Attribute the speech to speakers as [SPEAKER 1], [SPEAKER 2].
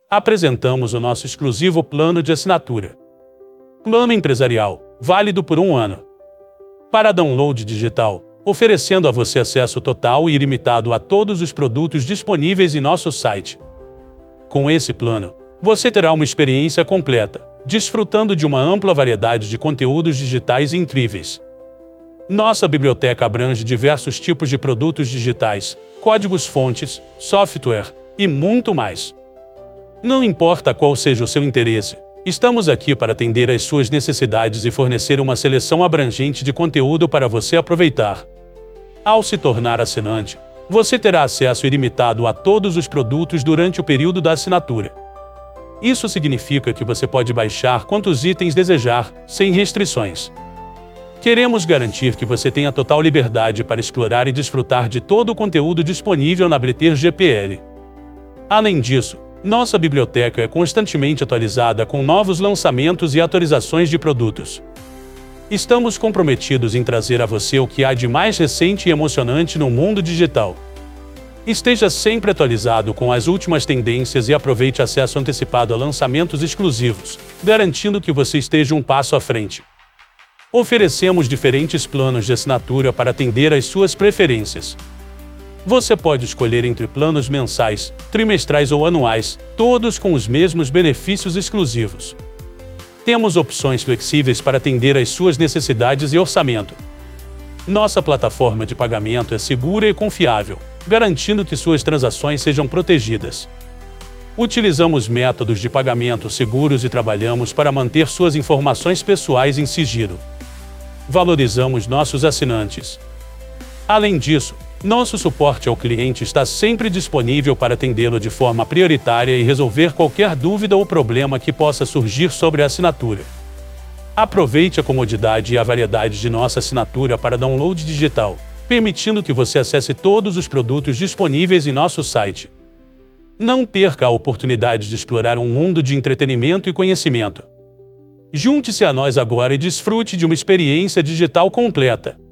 [SPEAKER 1] apresentamos o nosso exclusivo plano de assinatura. Plano empresarial, válido por 1 ano. Para download digital, oferecendo a você acesso total e ilimitado a todos os produtos disponíveis em nosso site. Com esse plano, você terá uma experiência completa, desfrutando de uma ampla variedade de conteúdos digitais incríveis. Nossa biblioteca abrange diversos tipos de produtos digitais, códigos-fontes, software e muito mais. Não importa qual seja o seu interesse, estamos aqui para atender às suas necessidades e fornecer uma seleção abrangente de conteúdo para você aproveitar. Ao se tornar assinante, você terá acesso ilimitado a todos os produtos durante o período da assinatura. Isso significa que você pode baixar quantos itens desejar, sem restrições. Queremos garantir que você tenha total liberdade para explorar e desfrutar de todo o conteúdo disponível na Bleter GPL. Além disso, nossa biblioteca é constantemente atualizada com novos lançamentos e atualizações de produtos. Estamos comprometidos em trazer a você o que há de mais recente e emocionante no mundo digital. Esteja sempre atualizado com as últimas tendências e aproveite acesso antecipado a lançamentos exclusivos, garantindo que você esteja um passo à frente. Oferecemos diferentes planos de assinatura para atender às suas preferências. Você pode escolher entre planos mensais, trimestrais ou anuais, todos com os mesmos benefícios exclusivos. Temos opções flexíveis para atender às suas necessidades e orçamento. Nossa plataforma de pagamento é segura e confiável, garantindo que suas transações sejam protegidas. Utilizamos métodos de pagamento seguros e trabalhamos para manter suas informações pessoais em sigilo. Valorizamos nossos assinantes. Além disso, nosso suporte ao cliente está sempre disponível para atendê-lo de forma prioritária e resolver qualquer dúvida ou problema que possa surgir sobre a assinatura. Aproveite a comodidade e a variedade de nossa assinatura para download digital, permitindo que você acesse todos os produtos disponíveis em nosso site. Não perca a oportunidade de explorar um mundo de entretenimento e conhecimento. Junte-se a nós agora e desfrute de uma experiência digital completa.